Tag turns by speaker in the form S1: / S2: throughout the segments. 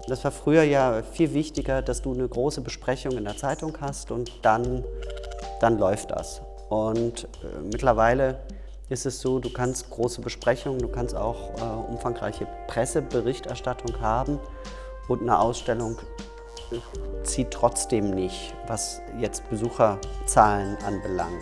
S1: Das war früher ja viel wichtiger, dass du eine große Besprechung in der Zeitung hast und dann läuft das. Und mittlerweile ist es so, du kannst große Besprechungen, du kannst auch umfangreiche Presseberichterstattung haben und eine Ausstellung zieht trotzdem nicht, was jetzt Besucherzahlen anbelangt.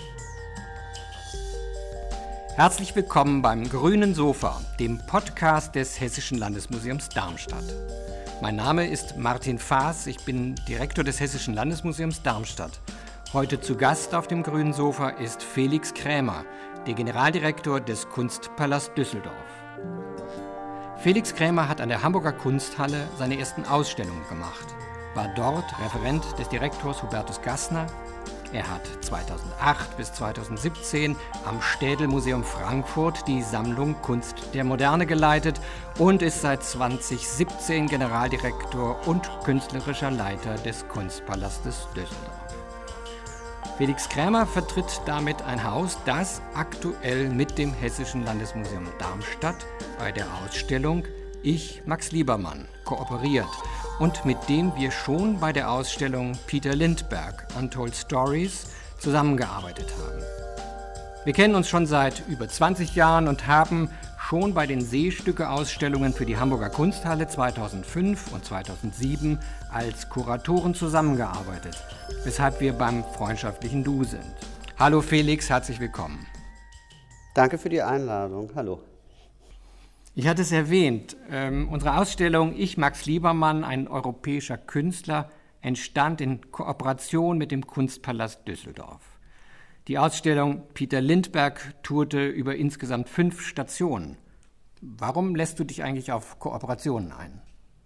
S2: Herzlich willkommen beim Grünen Sofa, dem Podcast des Hessischen Landesmuseums Darmstadt. Mein Name ist Martin Faas, ich bin Direktor des Hessischen Landesmuseums Darmstadt. Heute zu Gast auf dem Grünen Sofa ist Felix Krämer, der Generaldirektor des Kunstpalast Düsseldorf. Felix Krämer hat an der Hamburger Kunsthalle seine ersten Ausstellungen gemacht, war dort Referent des Direktors Hubertus Gassner. Er hat 2008 bis 2017 am Städel-Museum Frankfurt die Sammlung Kunst der Moderne geleitet und ist seit 2017 Generaldirektor und künstlerischer Leiter des Kunstpalastes Düsseldorf. Felix Krämer vertritt damit ein Haus, das aktuell mit dem Hessischen Landesmuseum Darmstadt bei der Ausstellung Ich, Max Liebermann kooperiert und mit dem wir schon bei der Ausstellung Peter Lindbergh Untold Stories zusammengearbeitet haben. Wir kennen uns schon seit über 20 Jahren und haben schon bei den Seestücke-Ausstellungen für die Hamburger Kunsthalle 2005 und 2007 als Kuratoren zusammengearbeitet, weshalb wir beim freundschaftlichen Du sind. Hallo Felix, herzlich willkommen.
S1: Danke für die Einladung. Hallo.
S2: Ich hatte es erwähnt, unsere Ausstellung Ich, Max Liebermann, ein europäischer Künstler, entstand in Kooperation mit dem Kunstpalast Düsseldorf. Die Ausstellung Peter Lindbergh tourte über insgesamt 5 Stationen. Warum lässt du dich eigentlich auf Kooperationen ein?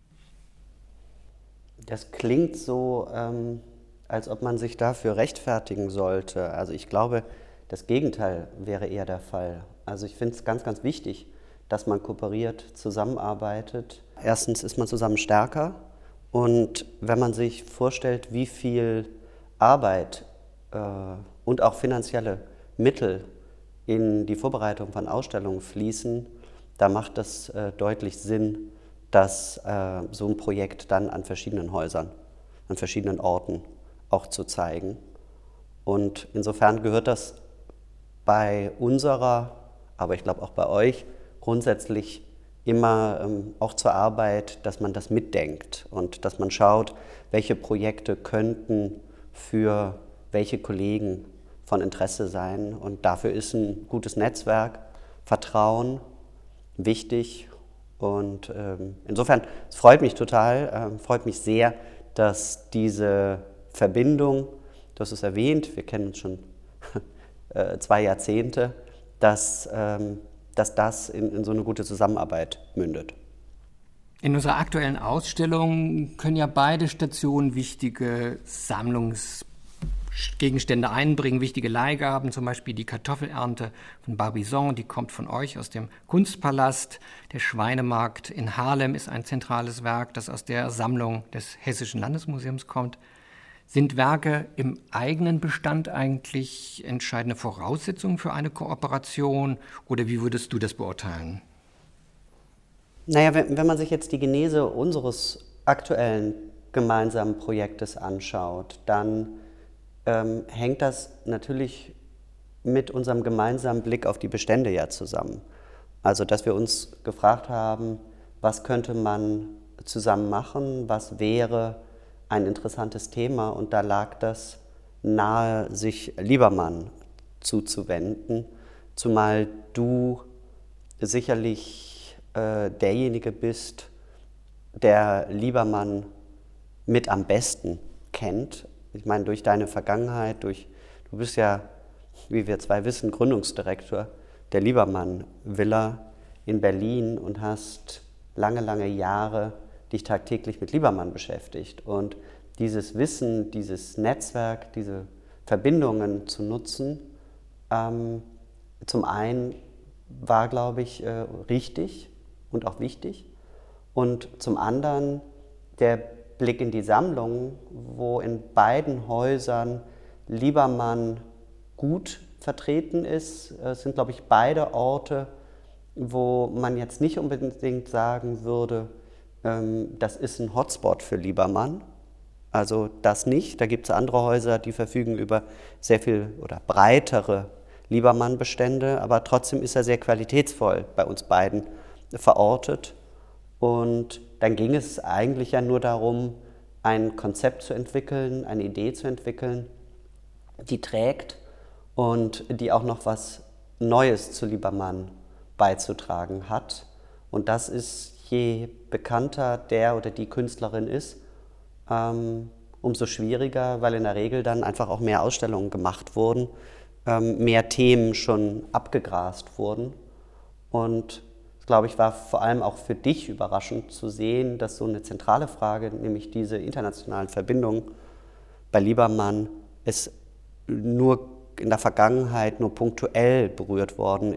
S1: Das klingt so, als ob man sich dafür rechtfertigen sollte. Also ich glaube, das Gegenteil wäre eher der Fall. Also ich finde es ganz, ganz wichtig, dass man kooperiert, zusammenarbeitet. Erstens ist man zusammen stärker und wenn man sich vorstellt, wie viel Arbeit und auch finanzielle Mittel in die Vorbereitung von Ausstellungen fließen, da macht es deutlich Sinn, dass so ein Projekt dann an verschiedenen Häusern, an verschiedenen Orten auch zu zeigen. Und insofern gehört das bei unserer, aber ich glaube auch bei euch, grundsätzlich immer auch zur Arbeit, dass man das mitdenkt und dass man schaut, welche Projekte könnten für welche Kollegen von Interesse sein. Und dafür ist ein gutes Netzwerk, Vertrauen wichtig. Und insofern, es freut mich total, freut mich sehr, dass diese Verbindung, du hast es erwähnt, wir kennen uns schon 2 Jahrzehnte, dass das in so eine gute Zusammenarbeit mündet.
S2: In unserer aktuellen Ausstellung können ja beide Stationen wichtige Sammlungsgegenstände einbringen, wichtige Leihgaben, zum Beispiel die Kartoffelernte von Barbizon, die kommt von euch aus dem Kunstpalast. Der Schweinemarkt in Haarlem ist ein zentrales Werk, das aus der Sammlung des Hessischen Landesmuseums kommt. Sind Werke im eigenen Bestand eigentlich entscheidende Voraussetzungen für eine Kooperation oder wie würdest du das beurteilen?
S1: Naja, wenn man sich jetzt die Genese unseres aktuellen gemeinsamen Projektes anschaut, dann hängt das natürlich mit unserem gemeinsamen Blick auf die Bestände ja zusammen. Also, dass wir uns gefragt haben, was könnte man zusammen machen, was wäre ein interessantes Thema, und da lag das nahe, sich Liebermann zuzuwenden, zumal du sicherlich derjenige bist, der Liebermann mit am besten kennt. Ich meine, durch deine Vergangenheit, du bist ja, wie wir 2 wissen, Gründungsdirektor der Liebermann Villa in Berlin und hast lange, lange Jahre dich tagtäglich mit Liebermann beschäftigt. Und dieses Wissen, dieses Netzwerk, diese Verbindungen zu nutzen, zum einen war, glaube ich, richtig und auch wichtig. Und zum anderen der Blick in die Sammlung, wo in beiden Häusern Liebermann gut vertreten ist. Es sind, glaube ich, beide Orte, wo man jetzt nicht unbedingt sagen würde, das ist ein Hotspot für Liebermann. Also das nicht. Da gibt es andere Häuser, die verfügen über sehr viel oder breitere Liebermann-Bestände, aber trotzdem ist er sehr qualitätsvoll bei uns beiden verortet. Und dann ging es eigentlich ja nur darum, ein Konzept zu entwickeln, eine Idee zu entwickeln, die trägt und die auch noch was Neues zu Liebermann beizutragen hat. Und das ist, je bekannter der oder die Künstlerin ist, umso schwieriger, weil in der Regel dann einfach auch mehr Ausstellungen gemacht wurden, mehr Themen schon abgegrast wurden. Und das, glaube ich, war vor allem auch für dich überraschend zu sehen, dass so eine zentrale Frage, nämlich diese internationalen Verbindungen bei Liebermann, es nur in der Vergangenheit nur punktuell berührt worden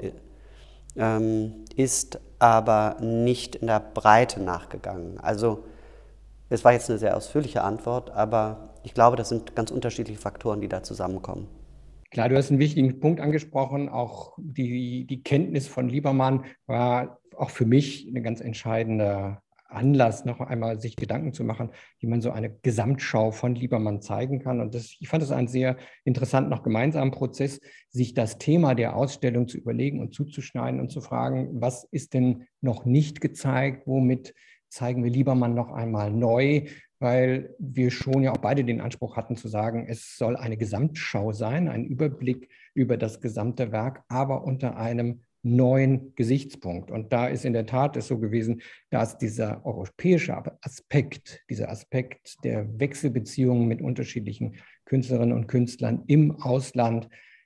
S1: ist, aber nicht in der Breite nachgegangen. Also es war jetzt eine sehr ausführliche Antwort, aber ich glaube, das sind ganz unterschiedliche Faktoren, die da zusammenkommen.
S2: Klar, du hast einen wichtigen Punkt angesprochen. Auch die Kenntnis von Liebermann war auch für mich ein ganz entscheidender Anlass, noch einmal sich Gedanken zu machen, wie man so eine Gesamtschau von Liebermann zeigen kann. Und ich fand es einen sehr interessanten, noch gemeinsamen Prozess, sich das Thema der Ausstellung zu überlegen und zuzuschneiden und zu fragen, was ist denn noch nicht gezeigt, womit zeigen wir Liebermann noch einmal neu, weil wir schon ja auch beide den Anspruch hatten zu sagen, es soll eine Gesamtschau sein, ein Überblick über das gesamte Werk, aber unter einem neuen Gesichtspunkt. Und da ist in der Tat es so gewesen, dass dieser europäische Aspekt, dieser Aspekt der Wechselbeziehungen mit unterschiedlichen Künstlerinnen und Künstlern im Ausland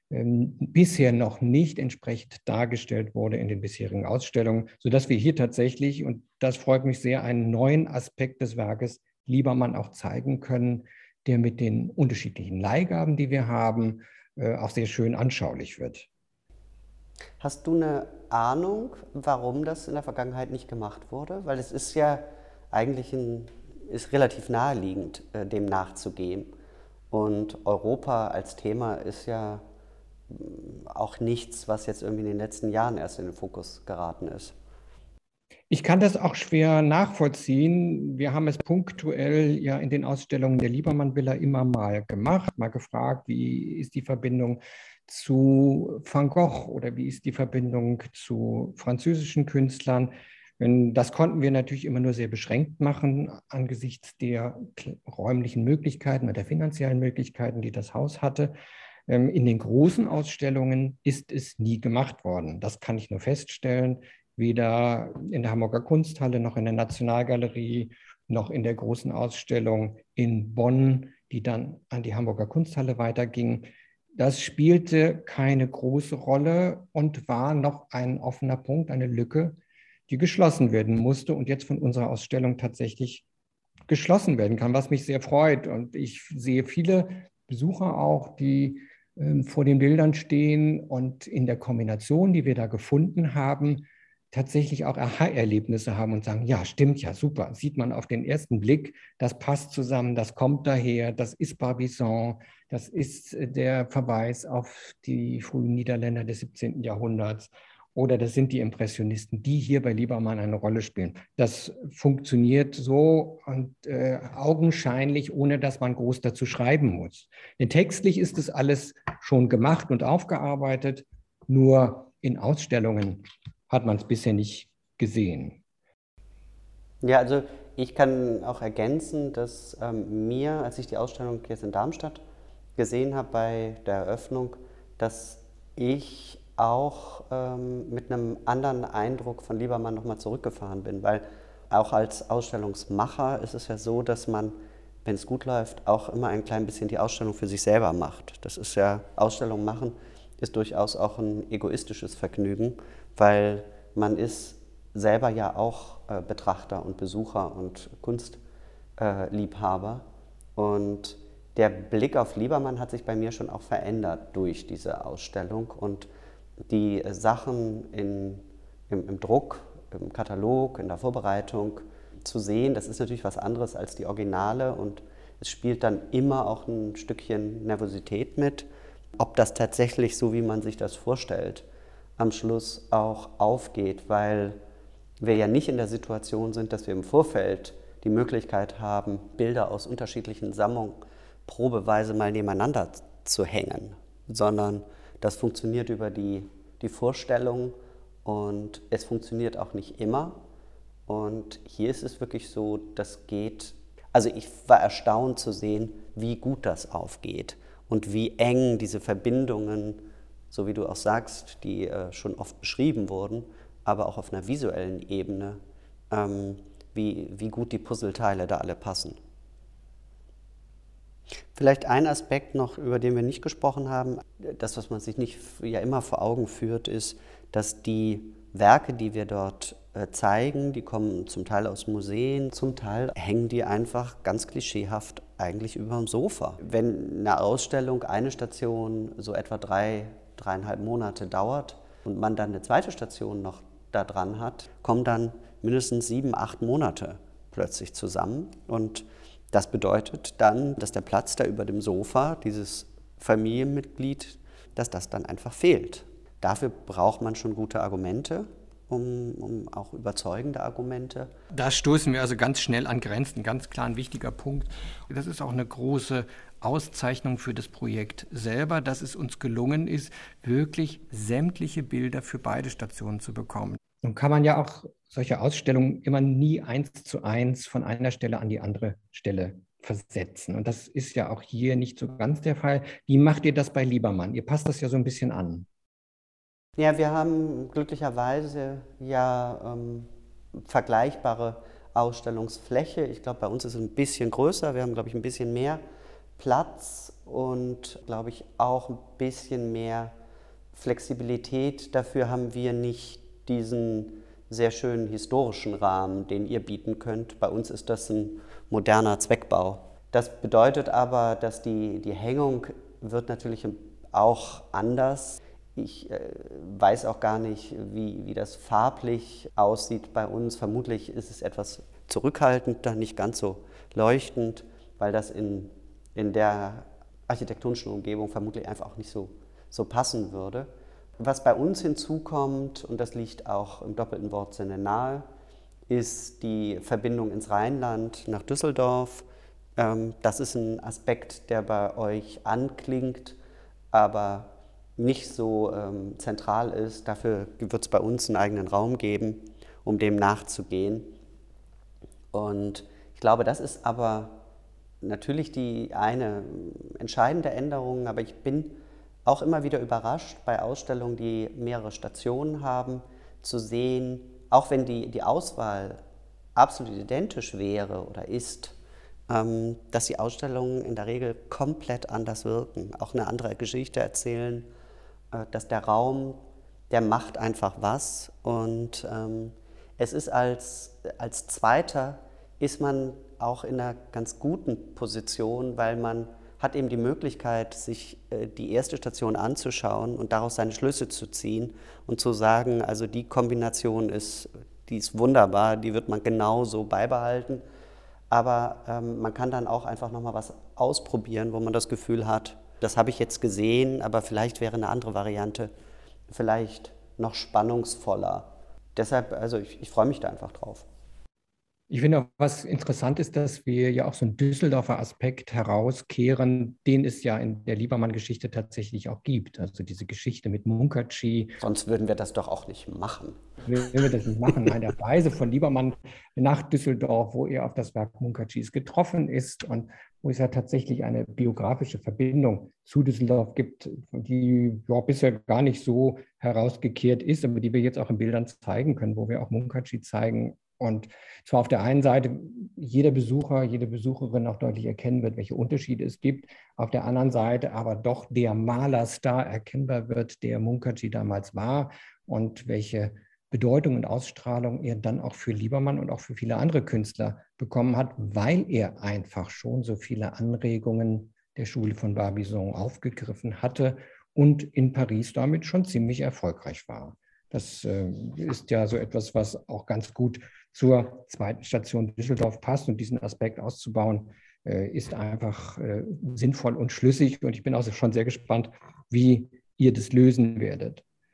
S2: bisher noch nicht entsprechend dargestellt wurde in den bisherigen Ausstellungen, sodass wir hier tatsächlich, und das freut mich sehr, einen neuen Aspekt des Werkes Liebermann auch zeigen können, der mit den unterschiedlichen Leihgaben, die wir haben, auch sehr schön anschaulich wird.
S1: Hast du eine Ahnung, warum das in der Vergangenheit nicht gemacht wurde? Weil es ist ja eigentlich ist relativ naheliegend, dem nachzugehen. Und Europa als Thema ist ja auch nichts, was jetzt irgendwie in den letzten Jahren erst in den Fokus geraten ist.
S2: Ich kann das auch schwer nachvollziehen. Wir haben es punktuell ja in den Ausstellungen der Liebermann-Villa immer mal gemacht, mal gefragt, wie ist die Verbindung zu Van Gogh oder wie ist die Verbindung zu französischen Künstlern. Das konnten wir natürlich immer nur sehr beschränkt machen angesichts der räumlichen Möglichkeiten oder der finanziellen Möglichkeiten, die das Haus hatte. In den großen Ausstellungen ist es nie gemacht worden. Das kann ich nur feststellen. Weder in der Hamburger Kunsthalle noch in der Nationalgalerie noch in der großen Ausstellung in Bonn, die dann an die Hamburger Kunsthalle weiterging. Das spielte keine große Rolle und war noch ein offener Punkt, eine Lücke, die geschlossen werden musste und jetzt von unserer Ausstellung tatsächlich geschlossen werden kann, was mich sehr freut. Und ich sehe viele Besucher auch, die vor den Bildern stehen und in der Kombination, die wir da gefunden haben, tatsächlich auch Aha-Erlebnisse haben und sagen, ja, stimmt, ja, super, sieht man auf den ersten Blick, das passt zusammen, das kommt daher, das ist Barbizon, das ist der Verweis auf die frühen Niederländer des 17. Jahrhunderts oder das sind die Impressionisten, die hier bei Liebermann eine Rolle spielen. Das funktioniert so und augenscheinlich, ohne dass man groß dazu schreiben muss. Denn textlich ist es alles schon gemacht und aufgearbeitet, nur in Ausstellungen hat man es bisher nicht gesehen.
S1: Ja, also ich kann auch ergänzen, dass mir, als ich die Ausstellung jetzt in Darmstadt gesehen habe bei der Eröffnung, dass ich auch mit einem anderen Eindruck von Liebermann nochmal zurückgefahren bin, weil auch als Ausstellungsmacher ist es ja so, dass man, wenn es gut läuft, auch immer ein klein bisschen die Ausstellung für sich selber macht. Das ist ja, Ausstellung machen ist durchaus auch ein egoistisches Vergnügen, weil man ist selber ja auch Betrachter und Besucher und Kunstliebhaber. Und der Blick auf Liebermann hat sich bei mir schon auch verändert durch diese Ausstellung. Und die Sachen im Druck, im Katalog, in der Vorbereitung zu sehen, das ist natürlich was anderes als die Originale. Und es spielt dann immer auch ein Stückchen Nervosität mit, ob das tatsächlich so, wie man sich das vorstellt, am Schluss auch aufgeht, weil wir ja nicht in der Situation sind, dass wir im Vorfeld die Möglichkeit haben, Bilder aus unterschiedlichen Sammlungen probeweise mal nebeneinander zu hängen, sondern das funktioniert über die Vorstellung und es funktioniert auch nicht immer. Und hier ist es wirklich so, das geht, also ich war erstaunt zu sehen, wie gut das aufgeht und wie eng diese Verbindungen, so wie du auch sagst, die schon oft beschrieben wurden, aber auch auf einer visuellen Ebene, wie gut die Puzzleteile da alle passen. Vielleicht ein Aspekt noch, über den wir nicht gesprochen haben, das, was man sich nicht ja immer vor Augen führt, ist, dass die Werke, die wir dort zeigen, die kommen zum Teil aus Museen, zum Teil hängen die einfach ganz klischeehaft eigentlich über dem Sofa. Wenn eine Ausstellung, eine Station so etwa 3,5 Monate dauert und man dann eine zweite Station noch da dran hat, kommen dann mindestens 7, 8 Monate plötzlich zusammen. Und das bedeutet dann, dass der Platz da über dem Sofa, dieses Familienmitglied, dass das dann einfach fehlt. Dafür braucht man schon gute Argumente, um auch überzeugende Argumente.
S2: Da stoßen wir also ganz schnell an Grenzen, ganz klar ein wichtiger Punkt. Das ist auch eine große Auszeichnung für das Projekt selber, dass es uns gelungen ist, wirklich sämtliche Bilder für beide Stationen zu bekommen. Nun kann man ja auch solche Ausstellungen immer nie 1:1 von einer Stelle an die andere Stelle versetzen. Und das ist ja auch hier nicht so ganz der Fall. Wie macht ihr das bei Liebermann? Ihr passt das ja so ein bisschen an.
S1: Ja, wir haben glücklicherweise ja vergleichbare Ausstellungsfläche. Ich glaube, bei uns ist es ein bisschen größer. Wir haben, glaube ich, ein bisschen mehr Platz und, glaube ich, auch ein bisschen mehr Flexibilität. Dafür haben wir nicht diesen sehr schönen historischen Rahmen, den ihr bieten könnt. Bei uns ist das ein moderner Zweckbau. Das bedeutet aber, dass die Hängung wird natürlich auch anders. Ich weiß auch gar nicht, wie das farblich aussieht bei uns. Vermutlich ist es etwas zurückhaltender, nicht ganz so leuchtend, weil das in der architektonischen Umgebung vermutlich einfach auch nicht so passen würde. Was bei uns hinzukommt, und das liegt auch im doppelten Wortsinne nahe, ist die Verbindung ins Rheinland nach Düsseldorf. Das ist ein Aspekt, der bei euch anklingt, aber nicht so zentral ist. Dafür wird es bei uns einen eigenen Raum geben, um dem nachzugehen. Und ich glaube, das ist aber natürlich die eine entscheidende Änderung, aber ich bin auch immer wieder überrascht bei Ausstellungen, die mehrere Stationen haben, zu sehen, auch wenn die Auswahl absolut identisch wäre oder ist, dass die Ausstellungen in der Regel komplett anders wirken, auch eine andere Geschichte erzählen, dass der Raum, der macht einfach was und es ist als Zweiter ist man auch in einer ganz guten Position, weil man hat eben die Möglichkeit, sich die erste Station anzuschauen und daraus seine Schlüsse zu ziehen und zu sagen, also die Kombination die ist wunderbar, die wird man genauso beibehalten. Aber man kann dann auch einfach nochmal was ausprobieren, wo man das Gefühl hat, das habe ich jetzt gesehen, aber vielleicht wäre eine andere Variante vielleicht noch spannungsvoller. Deshalb, also ich freue mich da einfach drauf.
S2: Ich finde auch, was interessant ist, dass wir ja auch so einen Düsseldorfer Aspekt herauskehren, den es ja in der Liebermann-Geschichte tatsächlich auch gibt. Also diese Geschichte mit Munkaci.
S1: Sonst würden wir das doch auch nicht machen.
S2: Würden wir das nicht machen? Nein, der Reise von Liebermann nach Düsseldorf, wo er auf das Werk Munkacis getroffen ist und wo es ja tatsächlich eine biografische Verbindung zu Düsseldorf gibt, die ja bisher gar nicht so herausgekehrt ist, aber die wir jetzt auch in Bildern zeigen können, wo wir auch Munkaci zeigen. Und zwar auf der einen Seite jeder Besucher, jede Besucherin auch deutlich erkennen wird, welche Unterschiede es gibt. Auf der anderen Seite aber doch der Malerstar erkennbar wird, der Munkaci damals war und welche Bedeutung und Ausstrahlung er dann auch für Liebermann und auch für viele andere Künstler bekommen hat, weil er einfach schon so viele Anregungen der Schule von Barbizon aufgegriffen hatte und in Paris damit schon ziemlich erfolgreich war. Das ist ja so etwas, was auch ganz gut zur zweiten Station Düsseldorf passt und diesen Aspekt auszubauen, ist einfach sinnvoll und schlüssig und ich bin auch schon sehr gespannt, wie ihr das lösen werdet.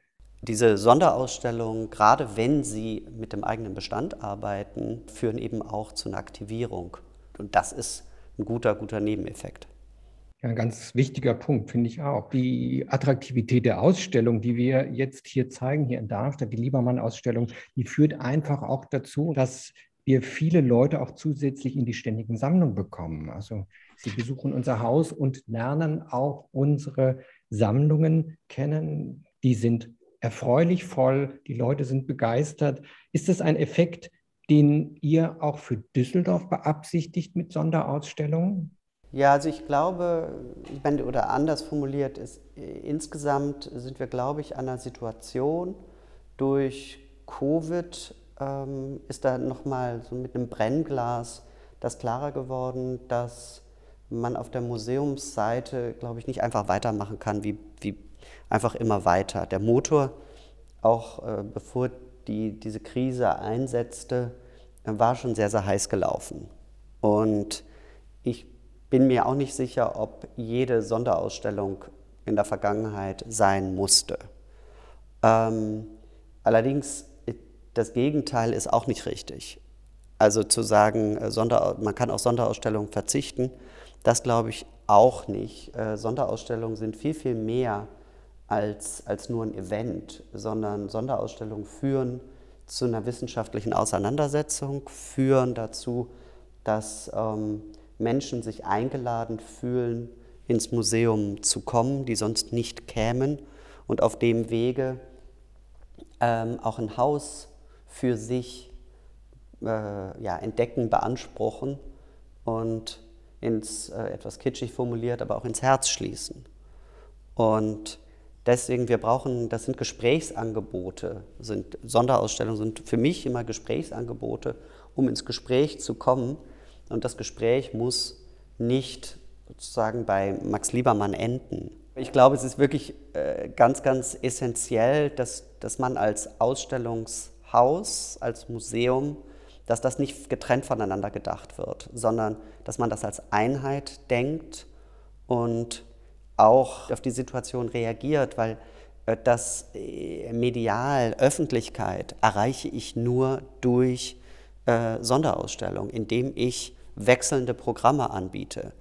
S1: Diese Sonderausstellungen, gerade wenn sie mit dem eigenen Bestand arbeiten, führen eben auch zu einer Aktivierung. Und das ist ein guter Nebeneffekt.
S2: Ja, ein ganz wichtiger Punkt, finde ich auch. Die Attraktivität der Ausstellung, die wir jetzt hier zeigen, hier in Darmstadt, die Liebermann-Ausstellung, die führt einfach auch dazu, dass wir viele Leute auch zusätzlich in die ständigen Sammlungen bekommen. Also sie besuchen unser Haus und lernen auch unsere Sammlungen kennen. Die sind erfreulich voll, die Leute sind begeistert. Ist das ein Effekt, den ihr auch für Düsseldorf beabsichtigt mit Sonderausstellungen?
S1: Ja, also ich glaube, oder anders formuliert, insgesamt sind wir, glaube ich, an einer Situation durch Covid ist da nochmal so mit einem Brennglas das klarer geworden, dass man auf der Museumsseite, glaube ich, nicht einfach weitermachen kann wie einfach immer weiter. Der Motor, auch bevor diese Krise einsetzte, war schon sehr, sehr heiß gelaufen. Und ich bin mir auch nicht sicher, ob jede Sonderausstellung in der Vergangenheit sein musste. Allerdings, das Gegenteil ist auch nicht richtig. Also zu sagen, man kann auf Sonderausstellungen verzichten, das glaube ich auch nicht. Sonderausstellungen sind viel, viel mehr als nur ein Event, sondern Sonderausstellungen führen zu einer wissenschaftlichen Auseinandersetzung, führen dazu, dass Menschen sich eingeladen fühlen, ins Museum zu kommen, die sonst nicht kämen und auf dem Wege auch ein Haus für sich entdecken, beanspruchen und etwas kitschig formuliert, aber auch ins Herz schließen. Und deswegen, das sind Gesprächsangebote, Sonderausstellungen sind für mich immer Gesprächsangebote, um ins Gespräch zu kommen. Und das Gespräch muss nicht sozusagen bei Max Liebermann enden. Ich glaube, es ist wirklich ganz, ganz essentiell, dass man als Ausstellungshaus, als Museum, dass das nicht getrennt voneinander gedacht wird, sondern dass man das als Einheit denkt und auch auf die Situation reagiert, weil das medial, Öffentlichkeit erreiche ich nur durch Sonderausstellung, indem ich wechselnde Programme anbiete.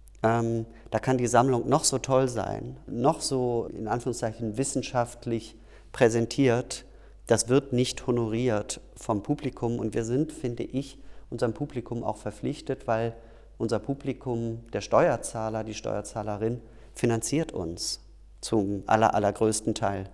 S1: Da kann die Sammlung noch so toll sein, noch so in Anführungszeichen wissenschaftlich präsentiert, das wird nicht honoriert vom Publikum und wir sind, finde ich, unserem Publikum auch verpflichtet, weil unser Publikum, der Steuerzahler, die Steuerzahlerin, finanziert uns zum allergrößten Teil.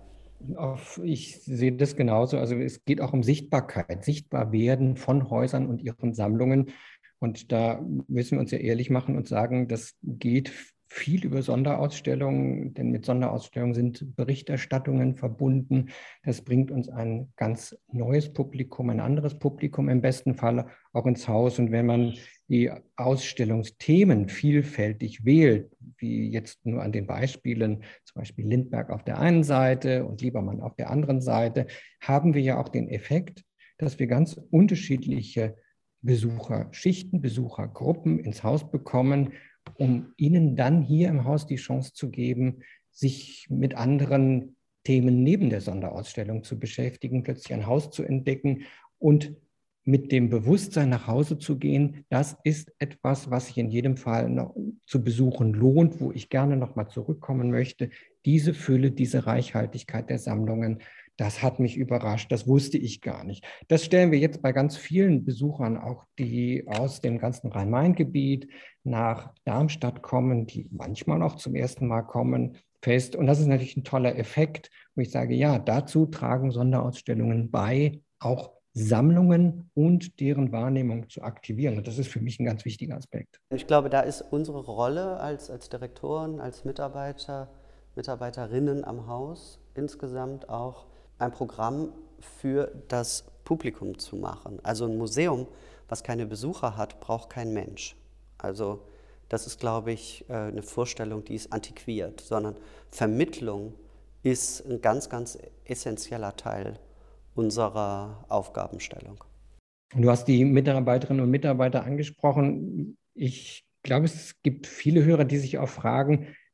S2: Ich sehe das genauso. Also es geht auch um Sichtbarkeit, sichtbar werden von Häusern und ihren Sammlungen. Und da müssen wir uns ja ehrlich machen und sagen, das geht viel über Sonderausstellungen, denn mit Sonderausstellungen sind Berichterstattungen verbunden. Das bringt uns ein ganz neues Publikum, ein anderes Publikum im besten Fall auch ins Haus. Und wenn man die Ausstellungsthemen vielfältig wählt, wie jetzt nur an den Beispielen, zum Beispiel Lindbergh auf der einen Seite und Liebermann auf der anderen Seite, haben wir ja auch den Effekt, dass wir ganz unterschiedliche Besucherschichten, Besuchergruppen ins Haus bekommen, um ihnen dann hier im Haus die Chance zu geben, sich mit anderen Themen neben der Sonderausstellung zu beschäftigen, plötzlich ein Haus zu entdecken und mit dem Bewusstsein nach Hause zu gehen. Das ist etwas, was sich in jedem Fall noch zu besuchen lohnt, wo ich gerne nochmal zurückkommen möchte. Diese Fülle, diese Reichhaltigkeit der Sammlungen, das hat mich überrascht, das wusste ich gar nicht. Das stellen wir jetzt bei ganz vielen Besuchern, auch die aus dem ganzen Rhein-Main-Gebiet nach Darmstadt kommen, die manchmal auch zum ersten Mal kommen, fest. Und das ist natürlich ein toller Effekt, wo ich sage, ja, dazu tragen Sonderausstellungen bei, auch Sammlungen und deren Wahrnehmung zu aktivieren. Und das ist für mich ein ganz wichtiger Aspekt.
S1: Ich glaube, da ist unsere Rolle als Direktoren, als Mitarbeiter, Mitarbeiterinnen am Haus insgesamt auch ein Programm für das Publikum zu machen. Also ein Museum, was keine Besucher hat, braucht kein Mensch. Also das ist, glaube ich, eine Vorstellung, die ist antiquiert, sondern Vermittlung ist ein ganz, ganz essentieller Teil unserer Aufgabenstellung.
S2: Du hast die Mitarbeiterinnen und Mitarbeiter angesprochen. Ich glaube, es gibt viele Hörer, die sich auch fragen,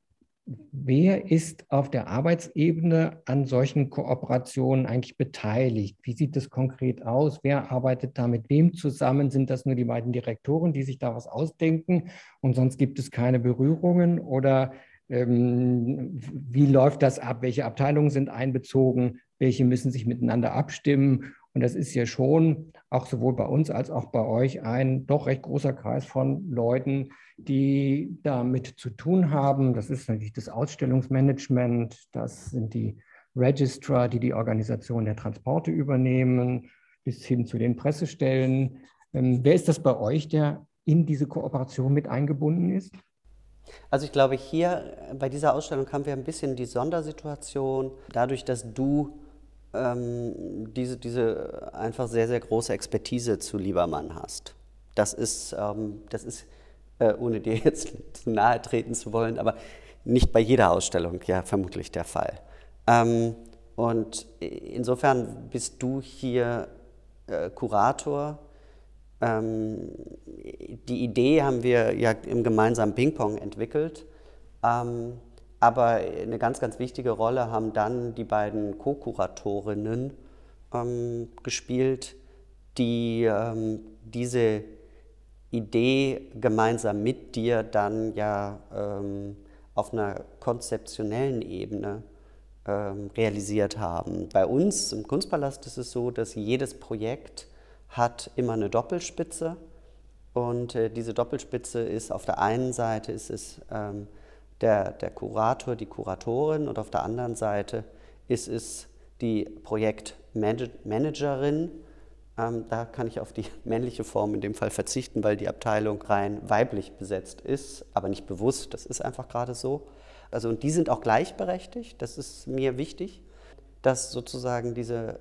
S3: wer ist auf der Arbeitsebene an solchen Kooperationen eigentlich beteiligt? Wie sieht das konkret aus? Wer arbeitet da mit wem zusammen? Sind das nur die beiden Direktoren, die sich da was ausdenken und sonst gibt es keine Berührungen? Oder wie läuft das ab? Welche Abteilungen sind einbezogen? Welche müssen sich miteinander abstimmen? Und das ist ja schon auch sowohl bei uns als auch bei euch ein doch recht großer Kreis von Leuten, die damit zu tun haben. Das ist natürlich das Ausstellungsmanagement, das sind die Registrar, die die Organisation der Transporte übernehmen, bis hin zu den Pressestellen. Wer ist das bei euch, der in diese Kooperation mit eingebunden ist?
S1: Also ich glaube, hier bei dieser Ausstellung haben wir ein bisschen die Sondersituation, dadurch, dass du diese einfach sehr, sehr große Expertise zu Liebermann hast. Das ist ohne dir jetzt zu nahe treten zu wollen, aber nicht bei jeder Ausstellung ja vermutlich der Fall. Und insofern bist du hier Kurator. Die Idee haben wir ja im gemeinsamen Ping-Pong entwickelt, aber eine ganz, ganz wichtige Rolle haben dann die beiden Co-Kuratorinnen gespielt, die diese Idee gemeinsam mit dir dann ja auf einer konzeptionellen Ebene realisiert haben. Bei uns im Kunstpalast ist es so, dass jedes Projekt hat immer eine Doppelspitze und diese Doppelspitze ist auf der einen Seite ist es der Kurator, die Kuratorin und auf der anderen Seite ist es die Projektmanagerin. Da kann ich auf die männliche Form in dem Fall verzichten, weil die Abteilung rein weiblich besetzt ist, aber nicht bewusst, das ist einfach gerade so. Also, und die sind auch gleichberechtigt, das ist mir wichtig, dass sozusagen diese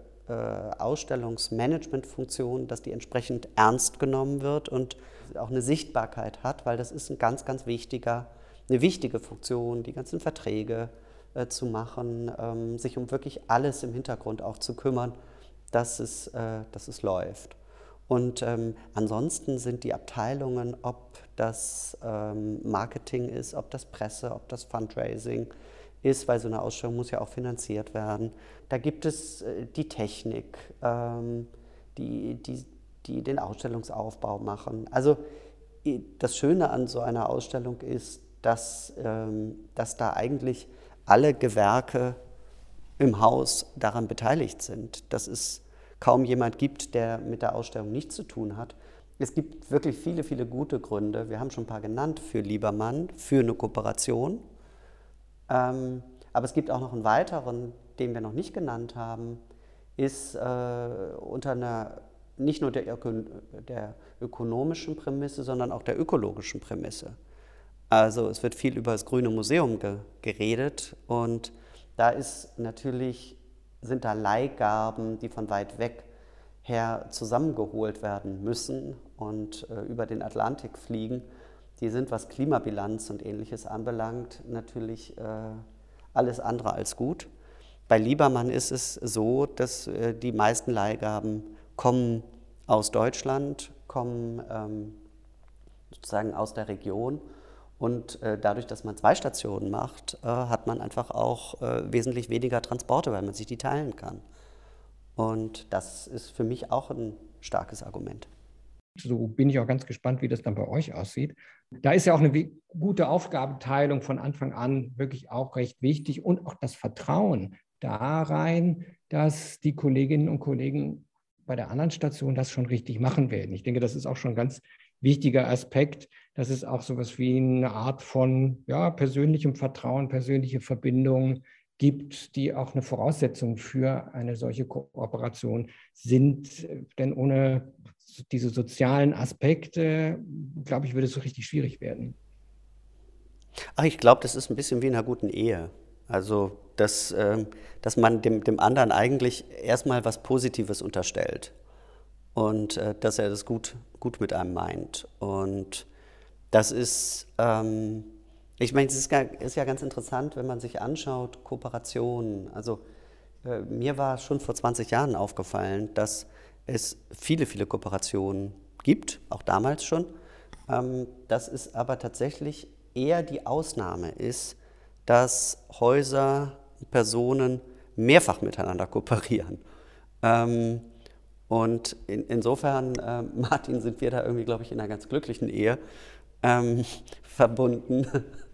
S1: Ausstellungsmanagementfunktion, dass die entsprechend ernst genommen wird und auch eine Sichtbarkeit hat, weil das ist eine ganz wichtige Funktion, die ganzen Verträge zu machen, sich um wirklich alles im Hintergrund auch zu kümmern, dass es läuft. Und ansonsten sind die Abteilungen, ob das Marketing ist, ob das Presse, ob das Fundraising ist, weil so eine Ausstellung muss ja auch finanziert werden. Da gibt es die Technik, die den Ausstellungsaufbau machen. Also das Schöne an so einer Ausstellung ist, dass da eigentlich alle Gewerke im Haus daran beteiligt sind. Dass es kaum jemand gibt, der mit der Ausstellung nichts zu tun hat. Es gibt wirklich viele, viele gute Gründe. Wir haben schon ein paar genannt für Liebermann, für eine Kooperation. Aber es gibt auch noch einen weiteren, den wir noch nicht genannt haben, ist unter einer nicht nur der ökonomischen Prämisse, sondern auch der ökologischen Prämisse. Also es wird viel über das Grüne Museum geredet und da sind da Leihgaben, die von weit weg her zusammengeholt werden müssen und über den Atlantik fliegen. Die sind, was Klimabilanz und Ähnliches anbelangt, natürlich alles andere als gut. Bei Liebermann ist es so, dass die meisten Leihgaben kommen aus Deutschland, kommen sozusagen aus der Region. Und dadurch, dass man 2 Stationen macht, hat man einfach auch wesentlich weniger Transporte, weil man sich die teilen kann. Und das ist für mich auch ein starkes Argument.
S3: So bin ich auch ganz gespannt, wie das dann bei euch aussieht. Da ist ja auch eine gute Aufgabenteilung von Anfang an wirklich auch recht wichtig und auch das Vertrauen da rein, dass die Kolleginnen und Kollegen bei der anderen Station das schon richtig machen werden. Ich denke, das ist auch schon ein ganz wichtiger Aspekt, dass es auch so etwas wie eine Art von persönlichem Vertrauen, persönliche Verbindung gibt, die auch eine Voraussetzung für eine solche Kooperation sind. Denn ohne diese sozialen Aspekte, glaube ich, würde es so richtig schwierig werden.
S1: Ach, ich glaube, das ist ein bisschen wie in einer guten Ehe. Also, dass man dem anderen eigentlich erstmal was Positives unterstellt und dass er das gut mit einem meint. Und das ist, ich meine, es ist ja ganz interessant, wenn man sich anschaut, Kooperationen. Also mir war schon vor 20 Jahren aufgefallen, dass es viele, viele Kooperationen gibt, auch damals schon, dass es aber tatsächlich eher die Ausnahme ist, dass Häuser, Personen mehrfach miteinander kooperieren. Und insofern, Martin, sind wir da irgendwie, glaube ich, in einer ganz glücklichen Ehe verbunden,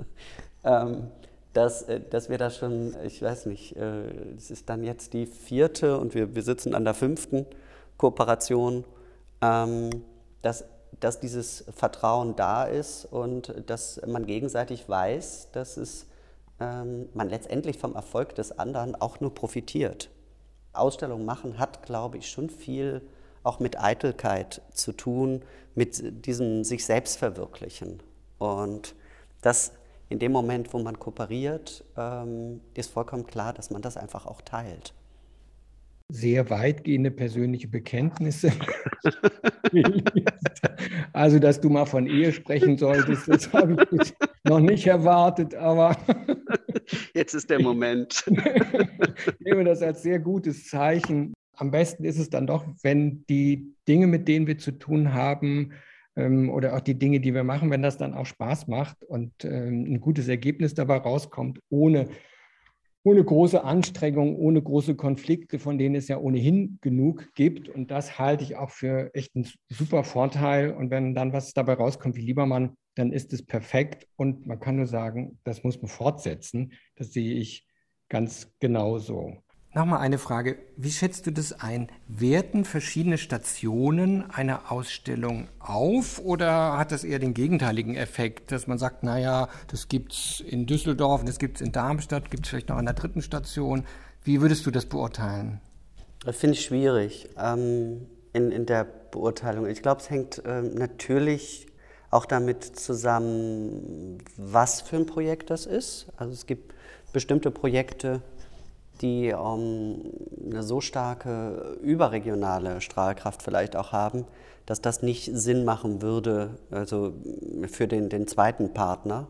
S1: dass wir da schon, ich weiß nicht, es ist dann jetzt die 4. und wir sitzen an der 5. Kooperation, dass dieses Vertrauen da ist und dass man gegenseitig weiß, dass man letztendlich vom Erfolg des anderen auch nur profitiert. Ausstellungen machen hat, glaube ich, schon viel auch mit Eitelkeit zu tun, mit diesem sich selbst verwirklichen. Und das in dem Moment, wo man kooperiert, ist vollkommen klar, dass man das einfach auch teilt.
S3: Sehr weitgehende persönliche Bekenntnisse. Also, dass du mal von Ehe sprechen solltest, das habe ich jetzt noch nicht erwartet, aber
S1: jetzt ist der Moment.
S3: Ich nehme das als sehr gutes Zeichen. Am besten ist es dann doch, wenn die Dinge, mit denen wir zu tun haben, oder auch die Dinge, die wir machen, wenn das dann auch Spaß macht und ein gutes Ergebnis dabei rauskommt, ohne große Anstrengungen, ohne große Konflikte, von denen es ja ohnehin genug gibt. Und das halte ich auch für echt einen super Vorteil. Und wenn dann was dabei rauskommt wie Liebermann, dann ist es perfekt. Und man kann nur sagen, das muss man fortsetzen. Das sehe ich ganz genauso.
S2: Nochmal eine Frage. Wie schätzt du das ein? Werten verschiedene Stationen eine Ausstellung auf oder hat das eher den gegenteiligen Effekt, dass man sagt, naja, das gibt es in Düsseldorf, das gibt es in Darmstadt, gibt es vielleicht noch an der 3. Station. Wie würdest du das beurteilen?
S1: Das finde ich schwierig in der Beurteilung. Ich glaube, es hängt natürlich auch damit zusammen, was für ein Projekt das ist. Also es gibt bestimmte Projekte, die eine so starke überregionale Strahlkraft vielleicht auch haben, dass das nicht Sinn machen würde, also für den zweiten Partner.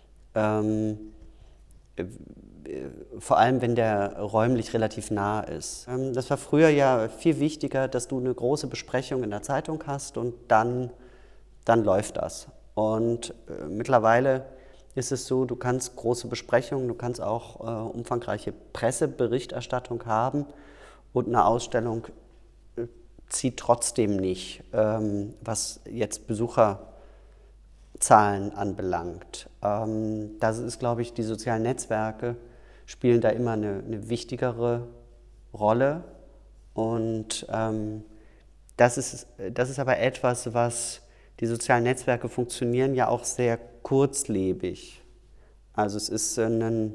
S1: Vor allem, wenn der räumlich relativ nah ist. Das war früher ja viel wichtiger, dass du eine große Besprechung in der Zeitung hast und dann läuft das. Und mittlerweile ist es so, du kannst große Besprechungen, du kannst auch umfangreiche Presseberichterstattung haben und eine Ausstellung zieht trotzdem nicht, was jetzt Besucherzahlen anbelangt. Das ist, glaube ich, die sozialen Netzwerke spielen da immer eine wichtigere Rolle und das ist aber etwas, was die sozialen Netzwerke funktionieren ja auch sehr kurzlebig. Also es ist ein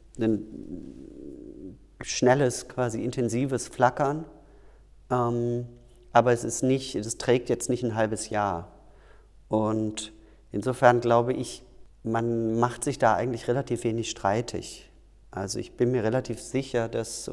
S1: schnelles, quasi intensives Flackern, aber es trägt jetzt nicht ein halbes Jahr. Und insofern glaube ich, man macht sich da eigentlich relativ wenig streitig. Also ich bin mir relativ sicher, dass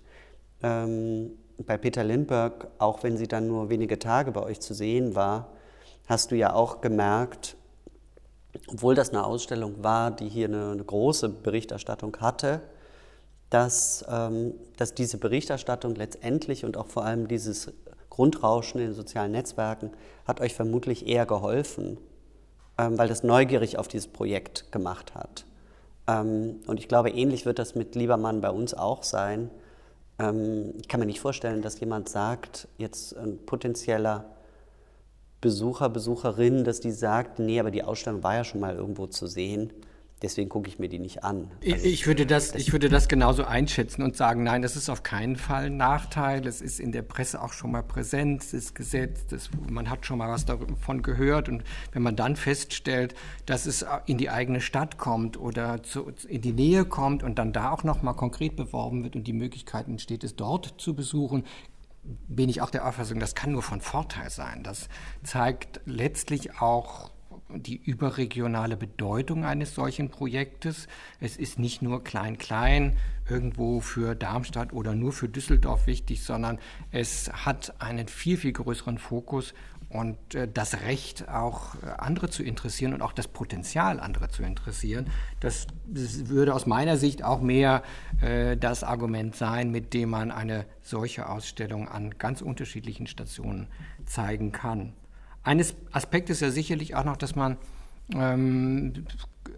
S1: bei Peter Lindbergh, auch wenn sie dann nur wenige Tage bei euch zu sehen war, hast du ja auch gemerkt, obwohl das eine Ausstellung war, die hier eine große Berichterstattung hatte, dass diese Berichterstattung letztendlich und auch vor allem dieses Grundrauschen in den sozialen Netzwerken hat euch vermutlich eher geholfen, weil das neugierig auf dieses Projekt gemacht hat. Und ich glaube, ähnlich wird das mit Liebermann bei uns auch sein. Ich kann mir nicht vorstellen, dass jemand sagt, jetzt ein potenzieller Besucher, Besucherin, dass die sagt, nee, aber die Ausstellung war ja schon mal irgendwo zu sehen, deswegen gucke ich mir die nicht an.
S2: Also ich würde das genauso einschätzen und sagen, nein, das ist auf keinen Fall ein Nachteil, es ist in der Presse auch schon mal präsent, es ist gesetzt, man hat schon mal was davon gehört und wenn man dann feststellt, dass es in die eigene Stadt kommt oder in die Nähe kommt und dann da auch noch mal konkret beworben wird und die Möglichkeit entsteht, es dort zu besuchen, bin ich auch der Auffassung, das kann nur von Vorteil sein. Das zeigt letztlich auch die überregionale Bedeutung eines solchen Projektes. Es ist nicht nur klein irgendwo für Darmstadt oder nur für Düsseldorf wichtig, sondern es hat einen viel, viel größeren Fokus und das Recht, auch andere zu interessieren und auch das Potenzial, andere zu interessieren. Das würde aus meiner Sicht auch mehr das Argument sein, mit dem man eine solche Ausstellung an ganz unterschiedlichen Stationen zeigen kann. Ein Aspekt ist ja sicherlich auch noch, dass man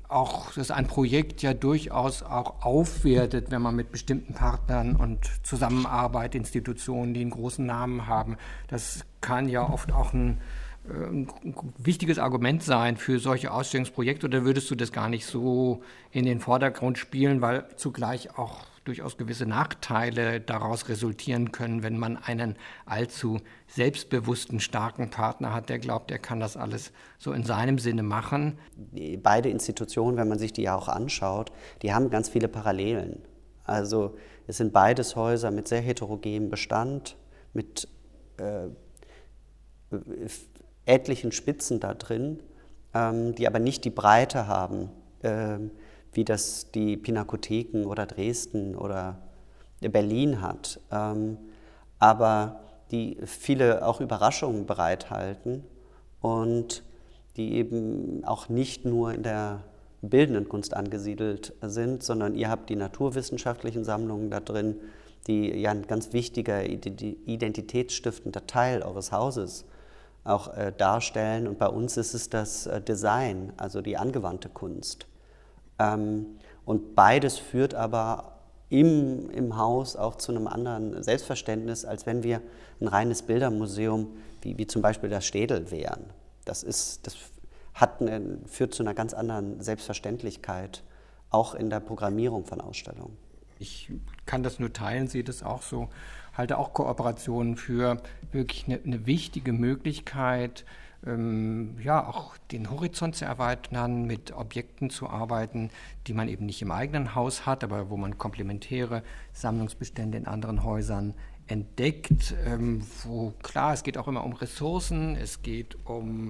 S2: das ein Projekt ja durchaus auch aufwertet, wenn man mit bestimmten Partnern und Zusammenarbeit, Institutionen, die einen großen Namen haben. Das kann ja oft auch ein wichtiges Argument sein für solche Ausstellungsprojekte, oder würdest du das gar nicht so in den Vordergrund spielen, weil zugleich auch durchaus gewisse Nachteile daraus resultieren können, wenn man einen allzu selbstbewussten, starken Partner hat, der glaubt, er kann das alles so in seinem Sinne machen?
S1: Beide Institutionen, wenn man sich die ja auch anschaut, die haben ganz viele Parallelen. Also es sind beides Häuser mit sehr heterogenem Bestand, mit etlichen Spitzen da drin, die aber nicht die Breite haben, wie das die Pinakotheken oder Dresden oder Berlin hat, aber die viele auch Überraschungen bereithalten und die eben auch nicht nur in der bildenden Kunst angesiedelt sind, sondern ihr habt die naturwissenschaftlichen Sammlungen da drin, die ja ein ganz wichtiger identitätsstiftender Teil eures Hauses auch darstellen. Und bei uns ist es das Design, also die angewandte Kunst. Und beides führt aber im Haus auch zu einem anderen Selbstverständnis, als wenn wir ein reines Bildermuseum wie zum Beispiel das Städel wären. Das führt zu einer ganz anderen Selbstverständlichkeit, auch in der Programmierung von Ausstellungen.
S2: Ich kann das nur teilen, sehe das auch so. Halte auch Kooperationen für wirklich eine wichtige Möglichkeit, auch den Horizont zu erweitern, mit Objekten zu arbeiten, die man eben nicht im eigenen Haus hat, aber wo man komplementäre Sammlungsbestände in anderen Häusern entdeckt, es geht auch immer um Ressourcen, es geht um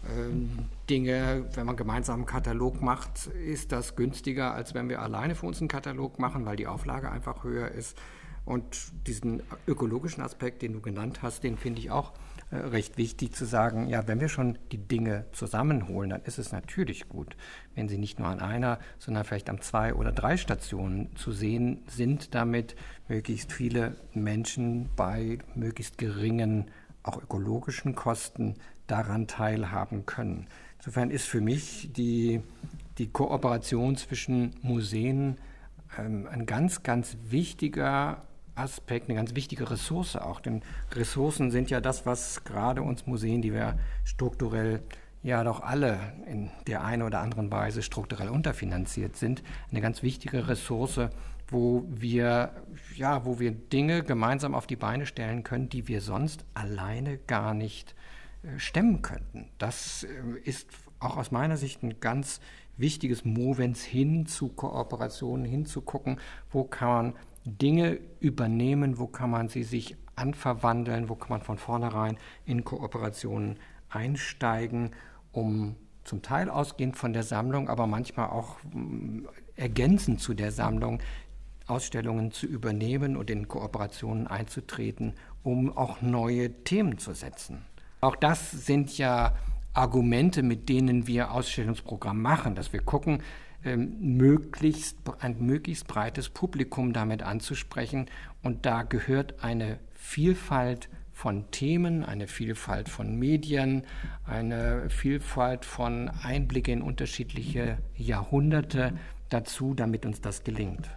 S2: Dinge, wenn man gemeinsam einen Katalog macht, ist das günstiger, als wenn wir alleine für uns einen Katalog machen, weil die Auflage einfach höher ist. Und diesen ökologischen Aspekt, den du genannt hast, den finde ich auch recht wichtig zu sagen, ja, wenn wir schon die Dinge zusammenholen, dann ist es natürlich gut, wenn sie nicht nur an einer, sondern vielleicht an 2 oder 3 Stationen zu sehen sind, damit möglichst viele Menschen bei möglichst geringen, auch ökologischen Kosten daran teilhaben können. Insofern ist für mich die Kooperation zwischen Museen ein ganz, ganz wichtiger Aspekt, eine ganz wichtige Ressource auch. Denn Ressourcen sind ja das, was gerade uns Museen, die wir strukturell ja doch alle in der einen oder anderen Weise strukturell unterfinanziert sind, eine ganz wichtige Ressource, wo wir Dinge gemeinsam auf die Beine stellen können, die wir sonst alleine gar nicht stemmen könnten. Das ist auch aus meiner Sicht ein ganz wichtiges Movens hin zu Kooperationen, hinzugucken, wo kann man Dinge übernehmen, wo kann man sie sich anverwandeln, wo kann man von vornherein in Kooperationen einsteigen, um zum Teil ausgehend von der Sammlung, aber manchmal auch ergänzend zu der Sammlung Ausstellungen zu übernehmen und in Kooperationen einzutreten, um auch neue Themen zu setzen. Auch das sind ja Argumente, mit denen wir Ausstellungsprogramm machen, dass wir gucken, ein möglichst breites Publikum damit anzusprechen. Und da gehört eine Vielfalt von Themen, eine Vielfalt von Medien, eine Vielfalt von Einblicke in unterschiedliche Jahrhunderte dazu, damit uns das gelingt.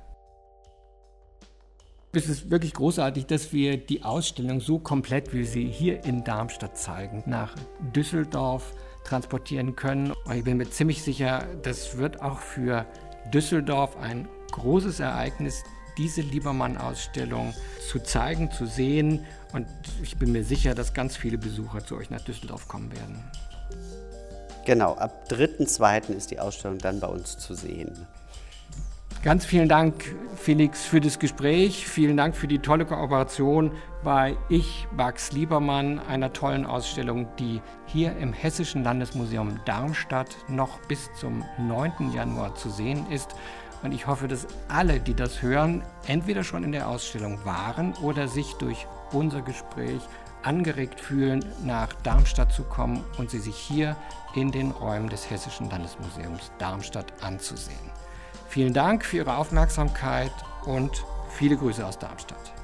S2: Es ist wirklich großartig, dass wir die Ausstellung so komplett, wie wir sie hier in Darmstadt zeigen, nach Düsseldorf transportieren können. Und ich bin mir ziemlich sicher, das wird auch für Düsseldorf ein großes Ereignis, diese Liebermann-Ausstellung zu zeigen, zu sehen. Und ich bin mir sicher, dass ganz viele Besucher zu euch nach Düsseldorf kommen werden.
S1: Genau, ab 3.2. ist die Ausstellung dann bei uns zu sehen.
S2: Ganz vielen Dank, Felix, für das Gespräch. Vielen Dank für die tolle Kooperation bei Ich, Max Liebermann, einer tollen Ausstellung, die hier im Hessischen Landesmuseum Darmstadt noch bis zum 9. Januar zu sehen ist. Und ich hoffe, dass alle, die das hören, entweder schon in der Ausstellung waren oder sich durch unser Gespräch angeregt fühlen, nach Darmstadt zu kommen und sie sich hier in den Räumen des Hessischen Landesmuseums Darmstadt anzusehen. Vielen Dank für Ihre Aufmerksamkeit und viele Grüße aus Darmstadt.